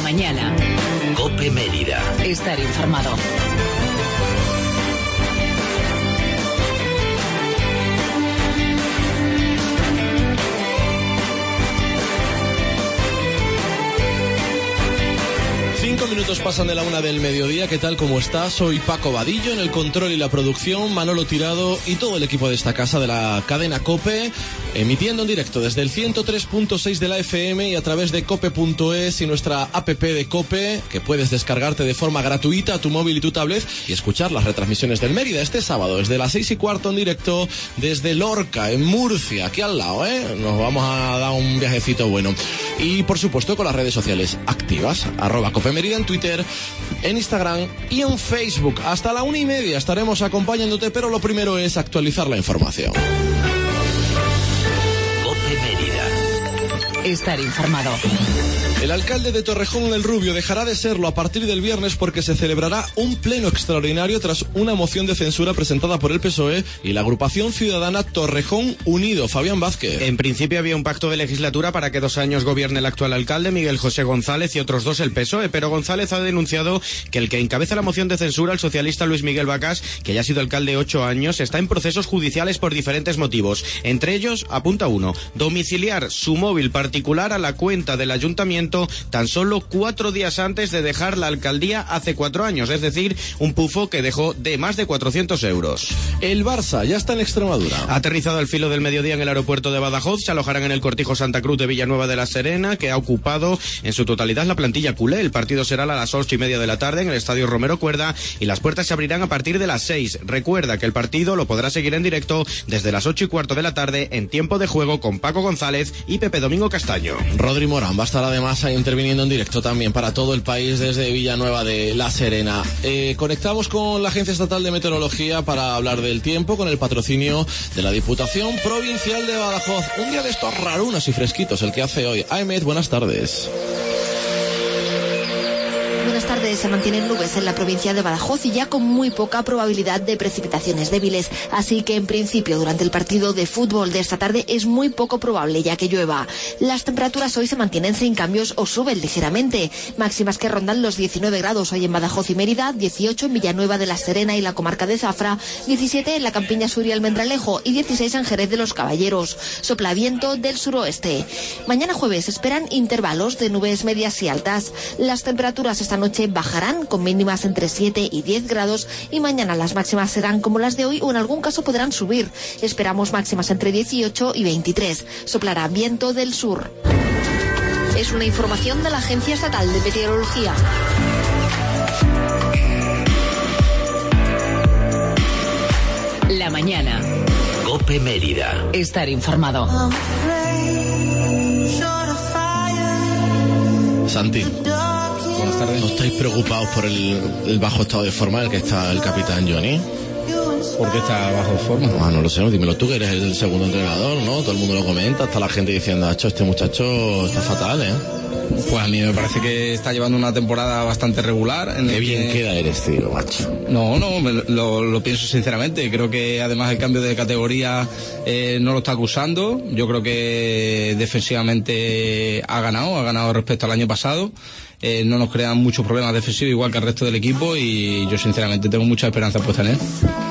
mañana. COPE Mérida. Estar informado. Minutos pasan de la 1 del mediodía. ¿Qué tal? ¿Cómo estás? Soy Paco Vadillo, en el control y la producción, Manolo Tirado y todo el equipo de esta casa de la cadena COPE, emitiendo en directo desde el 103.6 de la FM y a través de cope.es y nuestra app de COPE, que puedes descargarte de forma gratuita a tu móvil y tu tablet y escuchar las retransmisiones del Mérida este sábado desde las 6:15 en directo desde Lorca, en Murcia, aquí al lado, nos vamos a dar un viajecito bueno. Y por supuesto con las redes sociales activas, @COPE Mérida en Twitter, en Instagram y en Facebook. Hasta la 1:30 estaremos acompañándote, pero lo primero es actualizar la información. COPE Mérida. Estar informado. El alcalde de Torrejón el Rubio dejará de serlo a partir del viernes porque se celebrará un pleno extraordinario tras una moción de censura presentada por el PSOE y la agrupación ciudadana Torrejón Unido. Fabián Vázquez. En principio había un pacto de legislatura para que 2 años gobierne el actual alcalde, Miguel José González, y otros 2 el PSOE, pero González ha denunciado que el que encabeza la moción de censura, el socialista Luis Miguel Bacas, que ya ha sido alcalde 8 años, está en procesos judiciales por diferentes motivos. Entre ellos, apunta uno, domiciliar su móvil particular a la cuenta del ayuntamiento tan solo 4 días antes de dejar la alcaldía hace 4 años, es decir, un pufo que dejó de más de 400 euros. El Barça ya está en Extremadura. Ha aterrizado al filo del mediodía en el aeropuerto de Badajoz, se alojarán en el Cortijo Santa Cruz de Villanueva de la Serena, que ha ocupado en su totalidad la plantilla culé. El partido será a las 8:30 de la tarde en el Estadio Romero Cuerda y las puertas se abrirán a partir de las 6. Recuerda que el partido lo podrá seguir en directo desde las 8:15 de la tarde en tiempo de juego con Paco González y Pepe Domingo Castaño. Rodri Morán va a estar además interviniendo en directo también para todo el país desde Villanueva de la Serena. Conectamos con la Agencia Estatal de Meteorología para hablar del tiempo con el patrocinio de la Diputación Provincial de Badajoz. Un día de estos rarunos y fresquitos el que hace hoy. Ahmed, buenas tardes. Buenas tardes. Se mantienen nubes en la provincia de Badajoz y ya con muy poca probabilidad de precipitaciones débiles. Así que en principio durante el partido de fútbol de esta tarde es muy poco probable ya que llueva. Las temperaturas hoy se mantienen sin cambios o suben ligeramente. Máximas que rondan los 19 grados hoy en Badajoz y Mérida, 18 en Villanueva de la Serena y la comarca de Zafra, 17 en la Campiña Sur y Almendralejo y 16 en Jerez de los Caballeros. Sopla viento del suroeste. Mañana jueves esperan intervalos de nubes medias y altas. Las temperaturas esta noche bajarán con mínimas entre 7 y 10 grados y mañana las máximas serán como las de hoy o en algún caso podrán subir. Esperamos máximas entre 18 y 23. Soplará viento del sur. Es una información de la Agencia Estatal de Meteorología. La mañana. COPE Mérida. Estar informado. Santi. Buenas tardes. ¿No estáis preocupados por el bajo estado de forma en el que está el capitán Johnny? ¿Por qué está bajo forma? Ah, no lo sé, dímelo tú que eres el segundo entrenador, ¿no? Todo el mundo lo comenta, está la gente diciendo, este muchacho está fatal, ¿eh? Pues a mí me parece que está llevando una temporada bastante regular. Qué bien queda eres, tío, macho. No, lo pienso sinceramente. Creo que además el cambio de categoría no lo está acusando. Yo creo que defensivamente ha ganado respecto al año pasado. No nos crean muchos problemas defensivos igual que el resto del equipo y yo sinceramente tengo mucha esperanza puesta en él.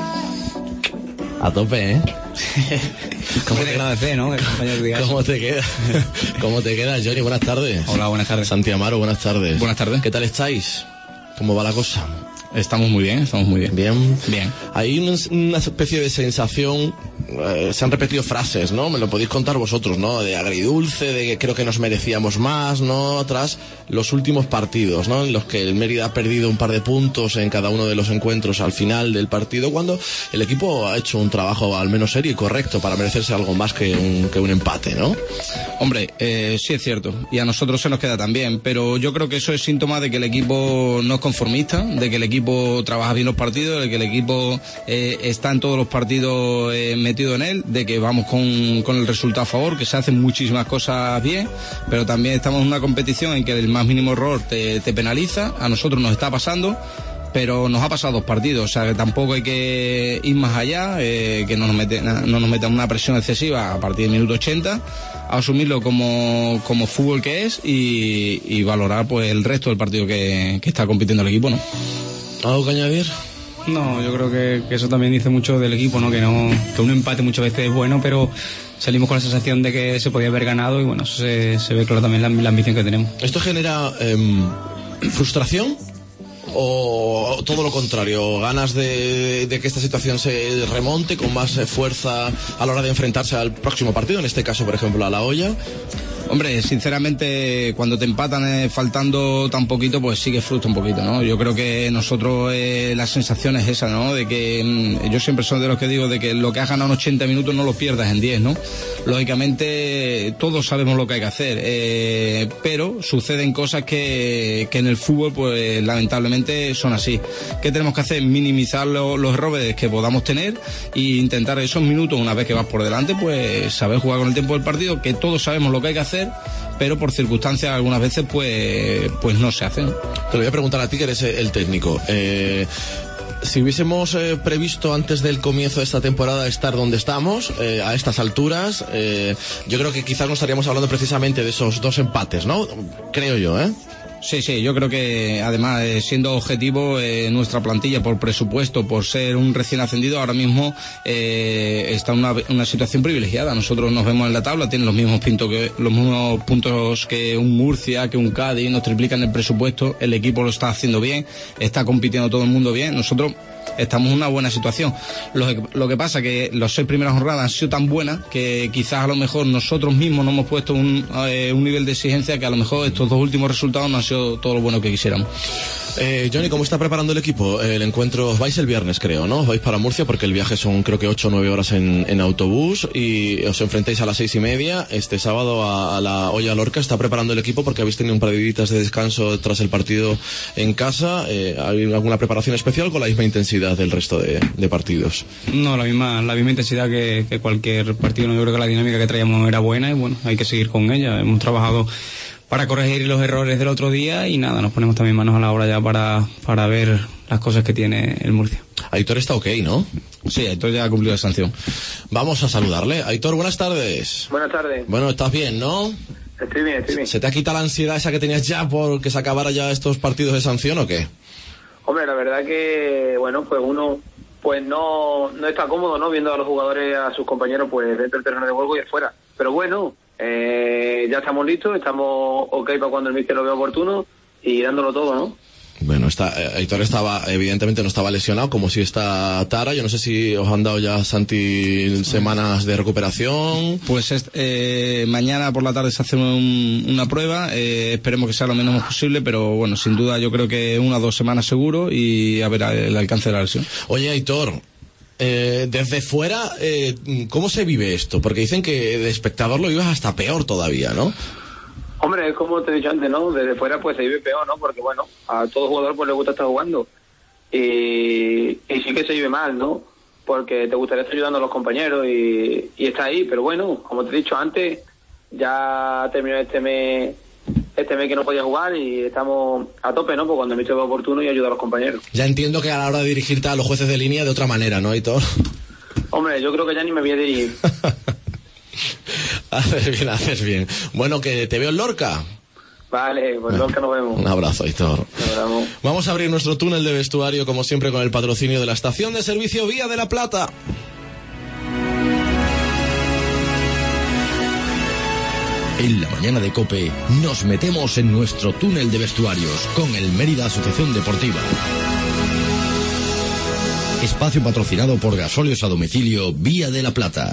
A tope, ¿eh? ¿Cómo te queda de fe, no? ¿Cómo te queda? ¿Cómo te queda, Johnny? Buenas tardes. Hola, buenas tardes. Santi Amaro, buenas tardes. Buenas tardes. ¿Qué tal estáis? ¿Cómo va la cosa? Estamos muy bien. Bien. Hay una especie de sensación, se han repetido frases, ¿no? Me lo podéis contar vosotros, ¿no? De agridulce, de que creo que nos merecíamos más, ¿no? Tras los últimos partidos, ¿no? En los que el Mérida ha perdido un par de puntos en cada uno de los encuentros al final del partido, cuando el equipo ha hecho un trabajo al menos serio y correcto para merecerse algo más que un empate, ¿no? Hombre, sí es cierto, y a nosotros se nos queda también, pero yo creo que eso es síntoma de que el equipo no es conformista, de que el equipo trabaja bien los partidos, de que el equipo está en todos los partidos metido en él, de que vamos con el resultado a favor, que se hacen muchísimas cosas bien, pero también estamos en una competición en que el más mínimo error te penaliza. A nosotros nos está pasando, pero nos ha pasado 2 partidos, o sea que tampoco hay que ir más allá, que no nos metan una presión excesiva a partir del minuto 80, asumirlo como fútbol que es y valorar pues el resto del partido que está compitiendo el equipo, ¿no? ¿Algo que añadir? No, yo creo que eso también dice mucho del equipo, ¿no? Que un empate muchas veces es bueno, pero salimos con la sensación de que se podía haber ganado y bueno, eso se ve claro también la ambición que tenemos. ¿Esto genera frustración? ¿O todo lo contrario, ganas de que esta situación se remonte con más fuerza a la hora de enfrentarse al próximo partido, en este caso por ejemplo a La Hoya? Hombre, sinceramente, cuando te empatan faltando tan poquito, pues sí que frustra un poquito, ¿no? Yo creo que nosotros la sensación es esa, ¿no? De que yo siempre soy de los que digo de que lo que has ganado en 80 minutos no lo pierdas en 10, ¿no? Lógicamente, todos sabemos lo que hay que hacer, pero suceden cosas que en el fútbol, pues lamentablemente son así. ¿Qué tenemos que hacer? Minimizar los errores que podamos tener e intentar esos minutos, una vez que vas por delante, pues saber jugar con el tiempo del partido, que todos sabemos lo que hay que hacer, pero por circunstancias algunas veces pues no se hacen. Te lo voy a preguntar a ti, que eres el técnico. Si hubiésemos previsto antes del comienzo de esta temporada estar donde estamos, a estas alturas, yo creo que quizás no estaríamos hablando precisamente de esos 2 empates, ¿no? Creo yo, ¿eh? Sí, yo creo que además siendo objetivo, nuestra plantilla por presupuesto, por ser un recién ascendido, ahora mismo está en una situación privilegiada. Nosotros nos vemos en la tabla, tienen los mismos puntos que un Murcia, que un Cádiz, nos triplican el presupuesto, el equipo lo está haciendo bien, está compitiendo todo el mundo bien, nosotros estamos en una buena situación. Lo que pasa que las 6 primeras jornadas han sido tan buenas que quizás a lo mejor nosotros mismos no hemos puesto un nivel de exigencia que a lo mejor estos 2 últimos resultados no han sido todo lo bueno que quisiéramos. Johnny, ¿cómo está preparando el equipo? El encuentro, vais el viernes creo, ¿no? Vais para Murcia porque el viaje son creo que 8 o 9 horas en autobús y os enfrentáis a las 6:30 este sábado a La Hoya Lorca. ¿Está preparando el equipo porque habéis tenido un par de días de descanso tras el partido en casa? ¿Hay alguna preparación especial con la misma intensidad del resto de partidos? No, la misma intensidad que cualquier partido. No, yo creo que la dinámica que traíamos era buena y bueno, hay que seguir con ella. Hemos trabajado para corregir los errores del otro día y nada, nos ponemos también manos a la obra ya para ver las cosas que tiene el Murcia. Aitor está ok, ¿no? Sí, Aitor ya ha cumplido la sanción. Vamos a saludarle. Aitor, buenas tardes. Buenas tardes. Bueno, ¿estás bien, no? Estoy bien. ¿Se te ha quitado la ansiedad esa que tenías ya por que se acabara ya estos partidos de sanción o qué? Hombre, la verdad que, bueno, pues uno pues no está cómodo, ¿no? Viendo a los jugadores, a sus compañeros, pues dentro del terreno de juego y afuera. Pero bueno, ya estamos listos, estamos ok para cuando el míster lo vea oportuno y dándolo todo, ¿no? Bueno, Aitor evidentemente no estaba lesionado, como si está Tara. Yo no sé si os han dado ya, Santi, semanas de recuperación. Pues mañana por la tarde se hace una prueba, esperemos que sea lo menos posible, pero bueno, sin duda yo creo que 1 o 2 semanas seguro y a ver el alcance de la lesión. Oye, Aitor, desde fuera, ¿cómo se vive esto? Porque dicen que de espectador lo vivas hasta peor todavía, ¿no? Hombre, es como te he dicho antes, ¿no? Desde fuera pues se vive peor, ¿no? Porque bueno, a todo jugador pues le gusta estar jugando. Y sí que se vive mal, ¿no? Porque te gustaría estar ayudando a los compañeros y está ahí, pero bueno, como te he dicho antes, ya terminó este mes que no podía jugar y estamos a tope, ¿no? Pues cuando el míster vea oportuno y ayuda a los compañeros. Ya entiendo que a la hora de dirigirte a los jueces de línea de otra manera, ¿no, Aitor? Hombre, yo creo que ya ni me voy a dirigir. Haces bien. Bueno, que te veo en Lorca. Vale, pues Lorca nos vemos. Un abrazo, Aitor. Nos vamos a abrir nuestro túnel de vestuario, como siempre, con el patrocinio de la estación de servicio Vía de la Plata. En la mañana de COPE nos metemos en nuestro túnel de vestuarios con el Mérida Asociación Deportiva. Espacio patrocinado por Gasóleos a Domicilio Vía de la Plata.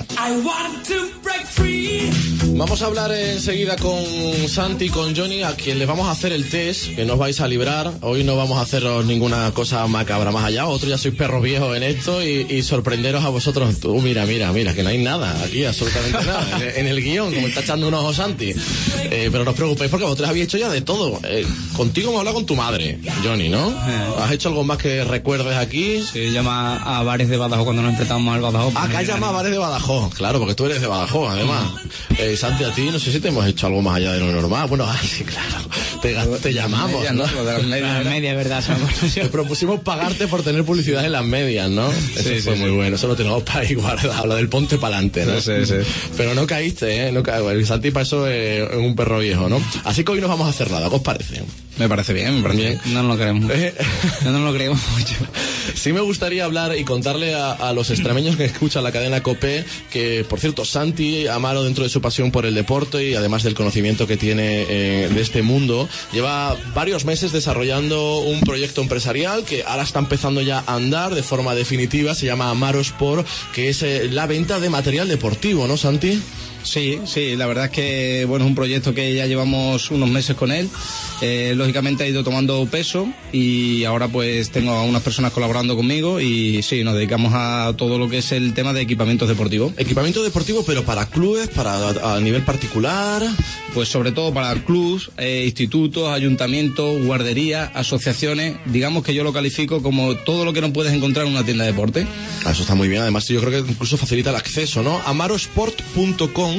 Vamos a hablar enseguida con Santi y con Johnny, a quien les vamos a hacer el test, que no os vais a librar. Hoy no vamos a haceros ninguna cosa macabra más allá. Otros ya sois perros viejos en esto y sorprenderos a vosotros. Tú, mira, que no hay nada aquí, absolutamente nada. En el guión, como está echando un ojo Santi. Pero no os preocupéis porque vosotros habéis hecho ya de todo. Contigo hemos hablado con tu madre, Johnny, ¿no? ¿Has hecho algo más que recuerdes aquí? Se llama a Bares de Badajoz cuando nos enfrentamos al Badajoz. Acá llama a Bares de Badajoz, claro, porque tú eres de Badajoz, además. Santi, a ti no sé si te hemos hecho algo más allá de lo normal. Bueno, sí, claro. te llamamos, medias, ¿no? Lo de las medias. Las medias, ¿verdad? Te propusimos pagarte por tener publicidad en las medias, ¿no? Eso Sí, fue sí, muy sí. bueno, eso lo tenemos para ahí guardado, lo del ponte pa'lante, ¿no? Sí. Pero no caíste, ¿eh? No el Santi pasó es un perro viejo, ¿no? Así que hoy no vamos a hacer nada, ¿qué os parece? Me parece bien. No nos lo creemos. No nos lo creemos mucho. Sí me gustaría hablar y contarle a los extremeños que escuchan la cadena COPE que, por cierto, Santi Amaro, dentro de su pasión por el deporte y además del conocimiento que tiene de este mundo, lleva varios meses desarrollando un proyecto empresarial que ahora está empezando ya a andar de forma definitiva. Se llama Amaro Sport, que es la venta de material deportivo, ¿no, Santi? Sí, la verdad es que bueno, es un proyecto que ya llevamos unos meses con él. Lógicamente ha ido tomando peso y ahora pues tengo a unas personas colaborando conmigo y sí, nos dedicamos a todo lo que es el tema de equipamientos deportivos. Equipamiento deportivo, pero para clubes, a nivel particular. Pues sobre todo para clubes, institutos, ayuntamientos, guarderías, asociaciones. Digamos que yo lo califico como todo lo que no puedes encontrar en una tienda de deporte. Eso está muy bien, además yo creo que incluso facilita el acceso, ¿no? amarosport.com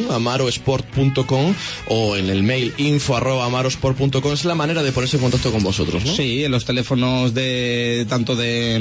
o en el mail info@amarosport.com es la manera de ponerse en contacto con vosotros, ¿no? Sí, en los teléfonos tanto de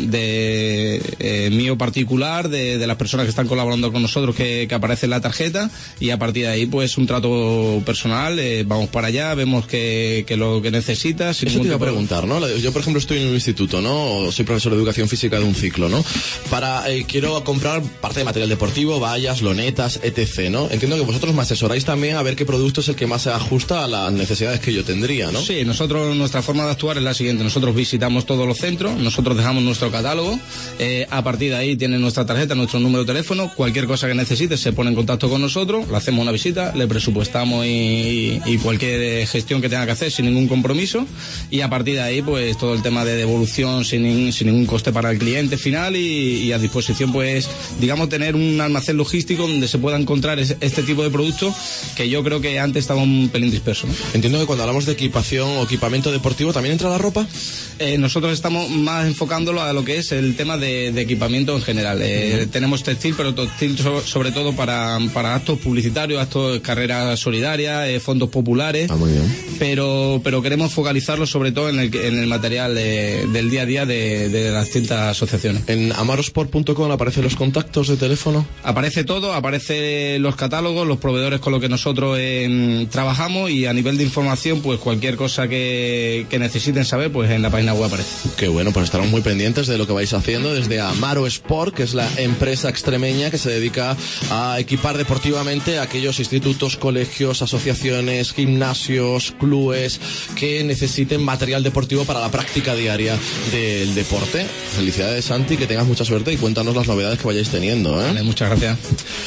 mío particular, de las personas que están colaborando con nosotros que aparece en la tarjeta, y a partir de ahí pues un trato personal, vamos para allá, vemos que lo que necesitas. Eso te iba a preguntar, ¿no? Yo, por ejemplo, estoy en un instituto, ¿no? Soy profesor de educación física de un ciclo, ¿no? Quiero comprar parte de material deportivo, vallas, lonetas, etc., ¿no? Entiendo que vosotros me asesoráis también a ver qué producto es el que más se ajusta a las necesidades que yo tendría, ¿no? Sí, nuestra forma de actuar es la siguiente. Nosotros visitamos todos los centros, nosotros dejamos nuestro catálogo, a partir de ahí tienen nuestra tarjeta, nuestro número de teléfono, cualquier cosa que necesite se pone en contacto con nosotros, le hacemos una visita, le presupuestamos y cualquier gestión que tenga que hacer sin ningún compromiso, y a partir de ahí pues todo el tema de devolución sin ningún coste para el cliente final y a disposición pues digamos tener un almacén logístico donde se pueda encontrar este tipo de productos que yo creo que antes estaba un pelín disperso, ¿no? Entiendo que cuando hablamos de equipación o equipamiento deportivo también entra la ropa. Nosotros estamos más enfocándolo a lo que es el tema de equipamiento en general. Tenemos textil, pero textil sobre todo para actos publicitarios, actos, carreras solidarias, fondos populares. Muy bien. Pero queremos focalizarlo sobre todo en el material del día a día de las distintas asociaciones. En amarosport.com aparecen los contactos de teléfono. Aparece todo, aparece los catálogos, los proveedores con los que nosotros trabajamos, y a nivel de información pues cualquier cosa que necesiten saber pues en la página web aparece. Qué bueno, pues estaremos muy pendientes de lo que vais haciendo desde Amaro Sport, que es la empresa extremeña que se dedica a equipar deportivamente a aquellos institutos, colegios, asociaciones, gimnasios, clubes que necesiten material deportivo para la práctica diaria del deporte. Felicidades, Santi, que tengas mucha suerte y cuéntanos las novedades que vayáis teniendo, ¿eh? Vale, muchas gracias.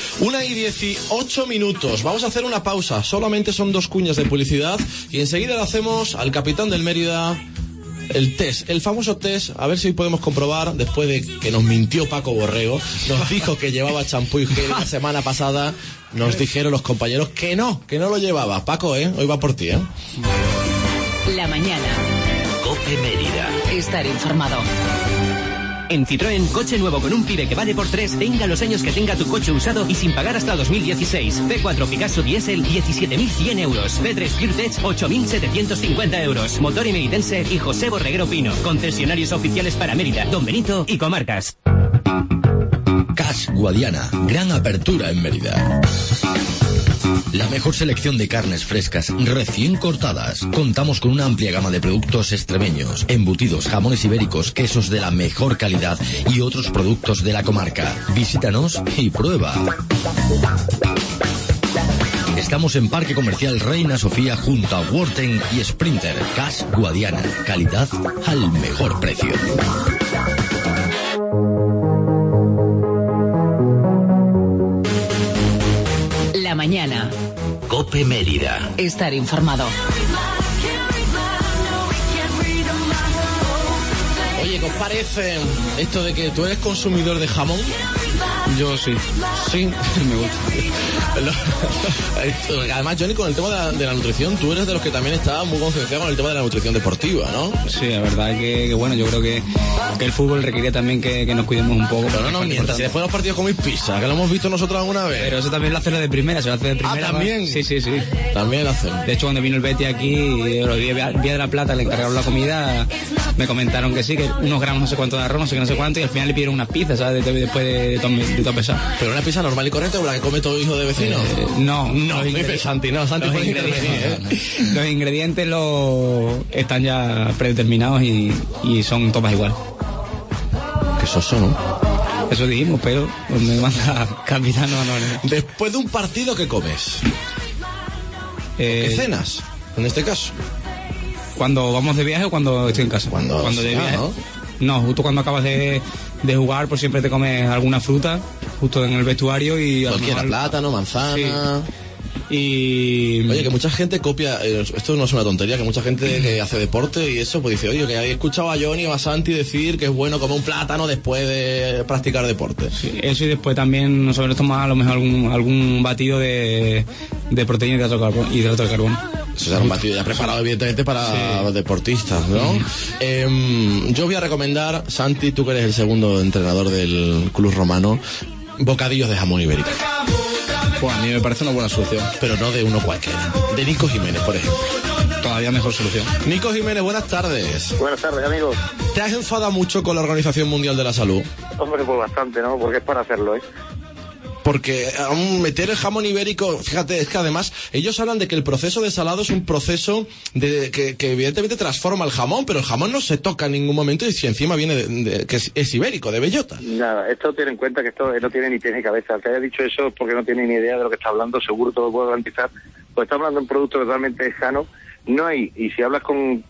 1:18. Vamos a hacer una pausa, solamente son 2 cuñas de publicidad y enseguida le hacemos al capitán del Mérida el test, el famoso test, a ver si podemos comprobar, después de que nos mintió Paco Borrego, nos dijo que llevaba champú y gel la semana pasada, nos dijeron los compañeros que no lo llevaba. Paco, hoy va por ti, La mañana. COPE Mérida. Estar informado. En Citroën, coche nuevo con un PIBE que vale por 3, tenga los años que tenga tu coche usado y sin pagar hasta 2016. C4 Picasso Diesel, 17.100 euros. C3 PureTech, 8.750 euros. Motor emeridense y José Borreguero Pino. Concesionarios oficiales para Mérida, Don Benito y comarcas. Cas Guadiana, gran apertura en Mérida. La mejor selección de carnes frescas recién cortadas. Contamos con una amplia gama de productos extremeños, embutidos, jamones ibéricos, quesos de la mejor calidad y otros productos de la comarca. Visítanos y prueba. Estamos en Parque Comercial Reina Sofía junto a Worten y Sprinter. Cas Guadiana, calidad al mejor precio. La mañana. COPE Mérida. Estar informado. Oye, ¿qué os parece esto de que tú eres consumidor de jamón? Yo sí. Sí, me gusta. Además, Johnny, con el tema de la nutrición, tú eres de los que también está muy concienciado con el tema de la nutrición deportiva, ¿no? Sí, la verdad que bueno, yo creo que el fútbol requiere también que nos cuidemos un poco. Pero no mientas, si después de los partidos coméis pizza, que lo hemos visto nosotros alguna vez. Pero eso también lo hace de primera, se lo hace de primera. Ah, ¿también? Sí. También lo hacen. De hecho, cuando vino el Betis aquí, los Vía de la Plata le encargaron la comida, me comentaron que sí, que unos gramos no sé cuánto de arroz, no sé cuánto, y al final le pidieron unas pizzas, ¿sabes? Después de todo pesado. ¿Pero una pizza normal y correcta o la que come todo hijo de vecino? No, Santi, los ingredientes están ya predeterminados y son todas igual. Que soso, ¿no? Eso dijimos, pero donde manda capitán no. Después de un partido, ¿qué comes? ¿Qué cenas? En este caso. ¿Cuando vamos de viaje o cuando estoy en casa? Cuando de viaje. No, justo cuando acabas de jugar, pues siempre te comes alguna fruta, justo en el vestuario y... Cualquiera, plátano, manzana... Sí. Y... Oye, que mucha gente copia, esto no es una tontería, que mucha gente que hace deporte y eso, pues dice, oye, que he escuchado a Johnny o a Santi decir que es bueno comer un plátano después de practicar deporte. Sí, eso, y después también nosotros tomamos a lo mejor algún batido de proteína y hidrato de carbono. Eso será un batido ya preparado evidentemente para deportistas, ¿no? Yo voy a recomendar, Santi, tú que eres el segundo entrenador del Club Romano, bocadillos de jamón ibérico. Pues a mí me parece una buena solución. Pero no de uno cualquiera, de Nico Jiménez, por ejemplo. Todavía mejor solución. Nico Jiménez, buenas tardes. Buenas tardes, amigos. ¿Te has enfadado mucho con la Organización Mundial de la Salud? Hombre, pues bastante, ¿no? Porque es para hacerlo, ¿eh? Porque meter el jamón ibérico, fíjate, es que además ellos hablan de que el proceso de salado es un proceso que evidentemente transforma el jamón, pero el jamón no se toca en ningún momento y si encima viene que es ibérico, de bellota. Nada, esto tiene en cuenta que esto no tiene ni pies ni cabeza. El que haya dicho eso es porque no tiene ni idea de lo que está hablando, seguro te lo puedo garantizar. Pues está hablando de un producto totalmente sano. No hay, y si hablas con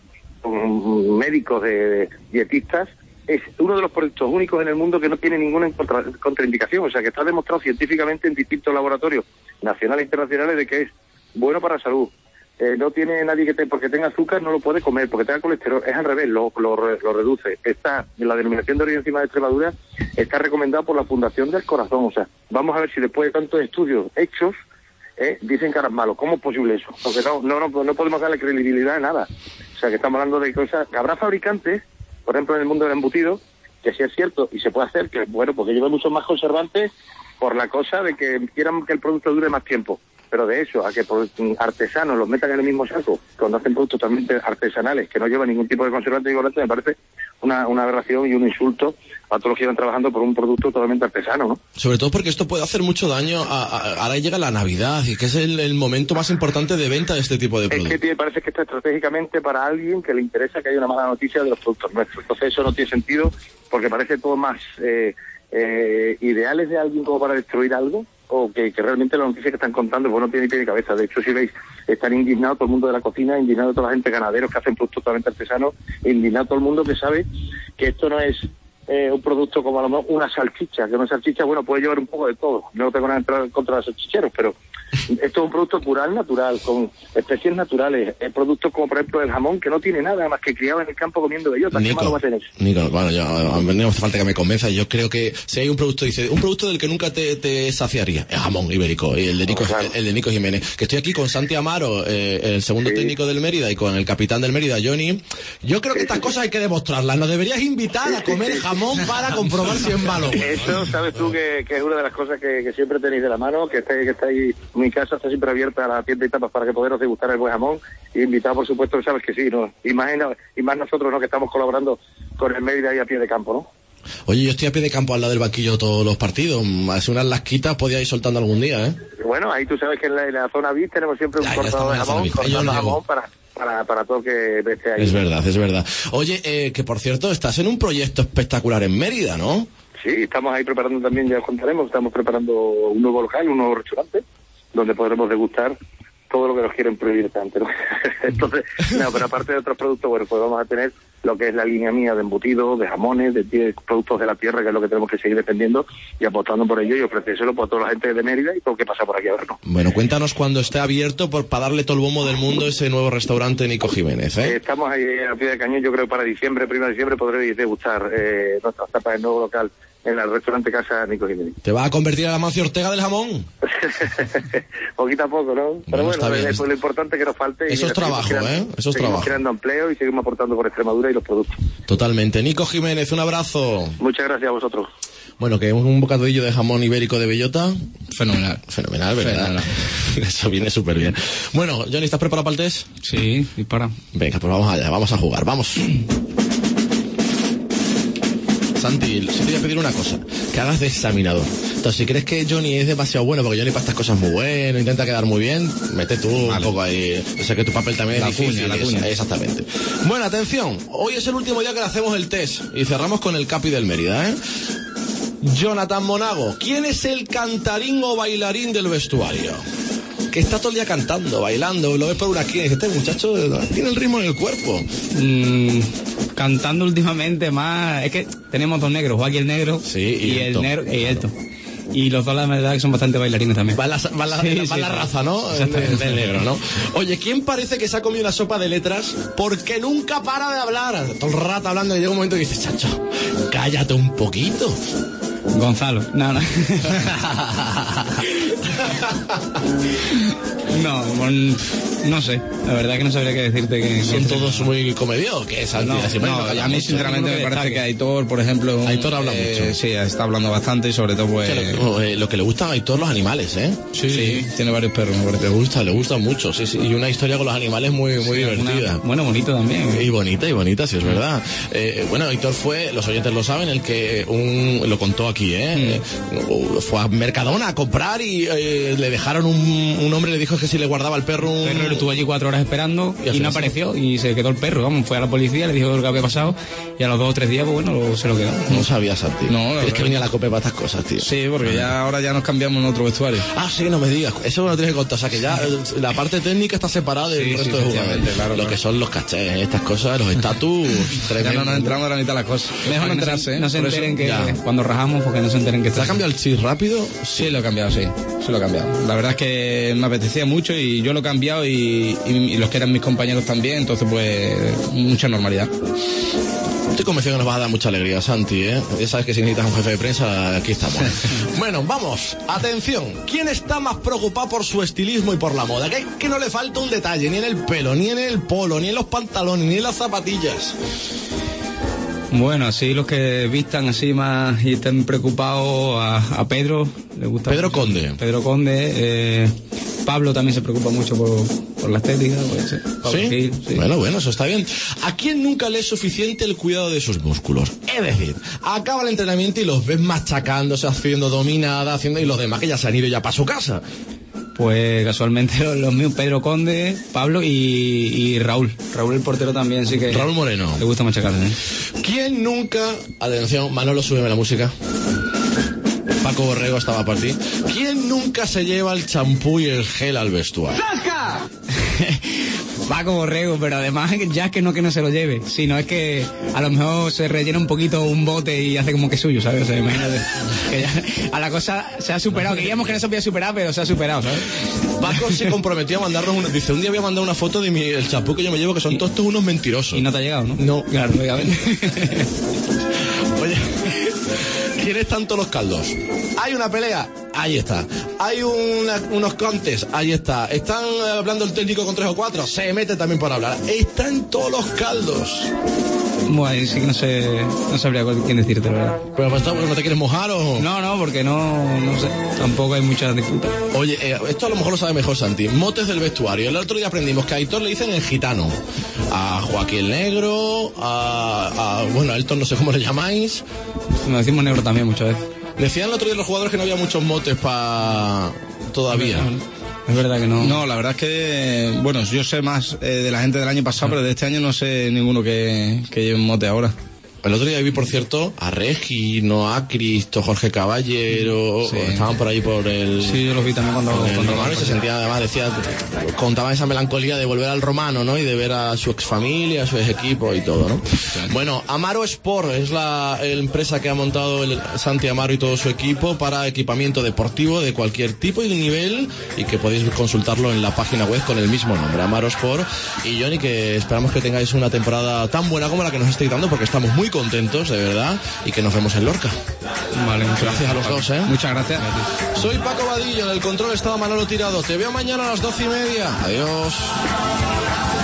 médicos de dietistas, es uno de los productos únicos en el mundo que no tiene ninguna contraindicación, o sea que está demostrado científicamente en distintos laboratorios nacionales e internacionales de que es bueno para la salud. No tiene nadie porque tenga azúcar no lo puede comer, porque tenga colesterol, es al revés, lo reduce. Está en la denominación de origen encima de Extremadura, está recomendado por la Fundación del Corazón, o sea, vamos a ver si después de tantos estudios hechos, dicen que ahora es malo. ¿Cómo es posible eso? Porque no podemos darle credibilidad a nada. O sea que estamos hablando de cosas, habrá fabricantes, por ejemplo, en el mundo del embutido, que sí es cierto y se puede hacer, que bueno, porque lleva muchos más conservantes por la cosa de que quieran que el producto dure más tiempo. Pero de eso, a que por artesanos los metan en el mismo saco, cuando hacen productos totalmente artesanales, que no llevan ningún tipo de conservante ni colorante, me parece una aberración y un insulto a todos los que iban trabajando por un producto totalmente artesano, ¿no? Sobre todo porque esto puede hacer mucho daño. Ahora llega la Navidad y que es el momento más importante de venta de este tipo de productos. Es que parece que está estratégicamente para alguien que le interesa que haya una mala noticia de los productos nuestros. Entonces eso no tiene sentido porque parece todo más ideales de alguien como para destruir algo, o que realmente la noticia que están contando pues no tiene ni pie ni cabeza. De hecho, si veis, están indignados todo el mundo de la cocina, indignado toda la gente, ganaderos que hacen productos totalmente artesanos, indignado todo el mundo que sabe que esto no es un producto como a lo mejor una salchicha, que una salchicha, bueno, puede llevar un poco de todo. No tengo nada contra los salchicheros, pero esto es un producto pural, natural, con especies naturales. Productos como, por ejemplo, el jamón, que no tiene nada más que criado en el campo comiendo bellotas. ¿Qué malo va a tener? Nico, bueno, no hace falta que me convenza. Yo creo que si hay un producto, dice, un producto del que nunca te saciaría, el jamón ibérico, y el de Nico, claro. El de Nico Jiménez. Que estoy aquí con Santi Amaro, el segundo técnico del Mérida, y con el capitán del Mérida, Johnny. Yo creo que estas cosas hay que demostrarlas. Nos deberías invitar a comer jamón para comprobar si es malo. Eso, sabes tú que es una de las cosas que siempre tenéis de la mano, que estáis, mi casa está siempre abierta a la tienda y tapas para que poderos degustar el buen jamón, y invitado, por supuesto, sabes que sí, ¿no? Y más nosotros, ¿no?, que estamos colaborando con el Mérida ahí a pie de campo, ¿no? Oye, yo estoy a pie de campo al lado del banquillo todos los partidos. Hace unas lasquitas podía ir soltando algún día, ¿eh? Bueno, ahí tú sabes que en la zona VIP tenemos siempre un cortado de jamón, para todo que esté ahí. Es verdad. Oye, que por cierto, estás en un proyecto espectacular en Mérida, ¿no? Sí, estamos ahí preparando también, ya os contaremos, estamos preparando un nuevo local, un nuevo restaurante, donde podremos degustar todo lo que nos quieren prohibir tanto, ¿no? Entonces, pero aparte de otros productos, bueno, pues vamos a tener lo que es la línea mía de embutidos, de jamones, de productos de la tierra, que es lo que tenemos que seguir defendiendo y apostando por ello y ofrecérselo por toda la gente de Mérida y todo lo que pasa por aquí a vernos. Bueno, cuéntanos cuando esté abierto para darle todo el bombo del mundo ese nuevo restaurante Nico Jiménez, ¿eh? Estamos ahí a pie de cañón, yo creo para diciembre, 1 de diciembre, podréis degustar nuestras tapas del nuevo local en el restaurante Casa Nico Jiménez. ¿Te vas a convertir en la Mancio Ortega del jamón? Poquito a poco, ¿no? Pero está bien. Pues lo importante es que nos falte. Eso es trabajo, Eso es trabajo. Creando empleo y seguimos aportando por Extremadura y los productos. Totalmente. Nico Jiménez, un abrazo. Muchas gracias a vosotros. Bueno, que un bocadillo de jamón ibérico de bellota. Fenomenal, ¿verdad? Fenomenal. Eso viene súper bien. Bueno, Johnny, ¿estás preparado para el test? Sí, dispara. Venga, pues vamos allá, vamos a jugar, vamos. Santi, sí te voy a pedir una cosa, que hagas de examinador. Entonces, si crees que Johnny es demasiado bueno, porque Johnny para estas cosas muy bueno, intenta quedar muy bien, mete tú un poco ahí. Yo sé que tu papel también es difícil. La cuña. Exactamente. Bueno, atención, hoy es el último día que le hacemos el test y cerramos con el Capi del Mérida, ¿eh? Jonathan Monago, ¿quién es el cantarín o bailarín del vestuario? Que está todo el día cantando, bailando, lo ves por una esquina y dices, este muchacho tiene el ritmo en el cuerpo. Cantando últimamente más, es que tenemos dos negros, Joaquín el negro y el negro y Elton. Y los dos la verdad que son bastante bailarines también. Va la raza, ¿no? Del negro, ¿no? Oye, ¿quién parece que se ha comido una sopa de letras porque nunca para de hablar? Todo el rato hablando y llega un momento que dices, chacho, cállate un poquito. Gonzalo, no. No sé, la verdad que no sabría qué decirte. Que son todos muy comedidos, que es a mí sinceramente me parece que Aitor, por ejemplo, Aitor habla mucho. Sí, está hablando bastante y sobre todo pues lo que le gusta a Aitor los animales, ¿eh? Sí, tiene varios perros, me parece. Le gusta mucho, sí, y una historia con los animales muy divertida. Bonito también. Y bonita, sí es verdad. Bueno, Aitor fue, los oyentes lo saben, el que lo contó aquí, fue a Mercadona a comprar y le dejaron un hombre, le dijo que si le guardaba al perro El perro estuvo allí 4 horas esperando y no apareció y se quedó el perro, fue a la policía, le dijo lo que había pasado y a los 2 o 3 días, pues bueno, se lo quedó. No sabía, Santi. No, es que venía la COPE para estas cosas, tío. Sí, porque ahora ya nos cambiamos en otro vestuario. Ah, sí, no me digas, eso me lo tienes que contar, o sea que ya la parte técnica está separada del resto de jugadores. Claro, lo que son los cachés, estas cosas, los estatus, ya no nos entramos a la mitad de las cosas. Mejor no enterarse, no se enteren que cuando rajamos, porque no se enteren que ¿te ha cambiado el chip rápido? Sí, lo he cambiado, sí lo he cambiado. La verdad es que me apetecía mucho y yo lo he cambiado y los que eran mis compañeros también, entonces pues mucha normalidad. Estoy convencido que nos vas a dar mucha alegría, Santi, ¿eh? Ya sabes que si necesitas un jefe de prensa, aquí estamos. Bueno, vamos, atención. ¿Quién está más preocupado por su estilismo y por la moda? Que no le falta un detalle, ni en el pelo, ni en el polo, ni en los pantalones, ni en las zapatillas. Bueno, así los que vistan así más y estén preocupados a Pedro, le gusta Pedro mucho. Conde. Pedro Conde, Pablo también se preocupa mucho por la estética, puede ser. ¿Sí? Sí. Bueno, eso está bien. ¿A quién nunca le es suficiente el cuidado de sus músculos? Es decir, acaba el entrenamiento y los ves machacándose, haciendo dominada, y los demás que ya se han ido ya para su casa. Pues casualmente los míos, Pedro Conde, Pablo y Raúl. Raúl el portero también, sí que... Raúl Moreno. Le gusta machacarse, ¿eh? ¿Quién nunca... Atención, Manolo, súbeme la música. Paco Borrego estaba por ti. ¿Quién nunca se lleva el champú y el gel al vestuario? ¡Saca! Paco Borrego, pero además ya es que no se lo lleve, sino es que a lo mejor se rellena un poquito un bote y hace como que suyo, ¿sabes? O sea, imagínate que ya a la cosa se ha superado, queríamos que no se había superado, pero se ha superado, ¿sabes? Paco se comprometió a mandarnos dice, un día voy a mandar una foto de el champú que yo me llevo, que son todos unos mentirosos. Y no te ha llegado, ¿no? No. Claro, obviamente. Oye, ¿quiénes están todos los caldos? Hay una pelea, ahí está. Hay unos contes, ahí está. Están hablando el técnico con 3 o 4, se mete también por hablar. Están todos los caldos. Bueno, sí que no sabría quién decirte, la verdad. ¿Pero no te quieres mojar o...? No, porque no sé. Tampoco hay muchas disputas. Oye, esto a lo mejor lo sabe mejor Santi. Motes del vestuario. El otro día aprendimos que a Aitor le dicen el gitano. A Joaquín el negro, bueno, a Elton no sé cómo le llamáis. Nos decimos negro también muchas veces. Decían el otro día los jugadores que no había muchos motes todavía. Es verdad que no. No, la verdad es que, bueno, yo sé más de la gente del año pasado, pero de este año no sé ninguno que lleve un mote ahora. El otro día vi, por cierto, a Regino, a Cristo, Jorge Caballero, sí. Estaban por ahí por el... Sí, yo los vi también cuando Romano, y se sentía, además, contaban esa melancolía de volver al Romano, ¿no? Y de ver a su exfamilia, a su ex equipo y todo, ¿no? Sí. Bueno, Amaro Sport es la empresa que ha montado el Santi Amaro y todo su equipo para equipamiento deportivo de cualquier tipo y nivel, y que podéis consultarlo en la página web con el mismo nombre, Amaro Sport. Y Johnny, que esperamos que tengáis una temporada tan buena como la que nos estáis dando, porque estamos muy contentos, de verdad, y que nos vemos en Lorca. Vale, muchas gracias a los dos, ¿eh? Muchas gracias. Soy Paco Vadillo, en el control estaba Manolo Tirado. Te veo mañana a las 12:30. Adiós.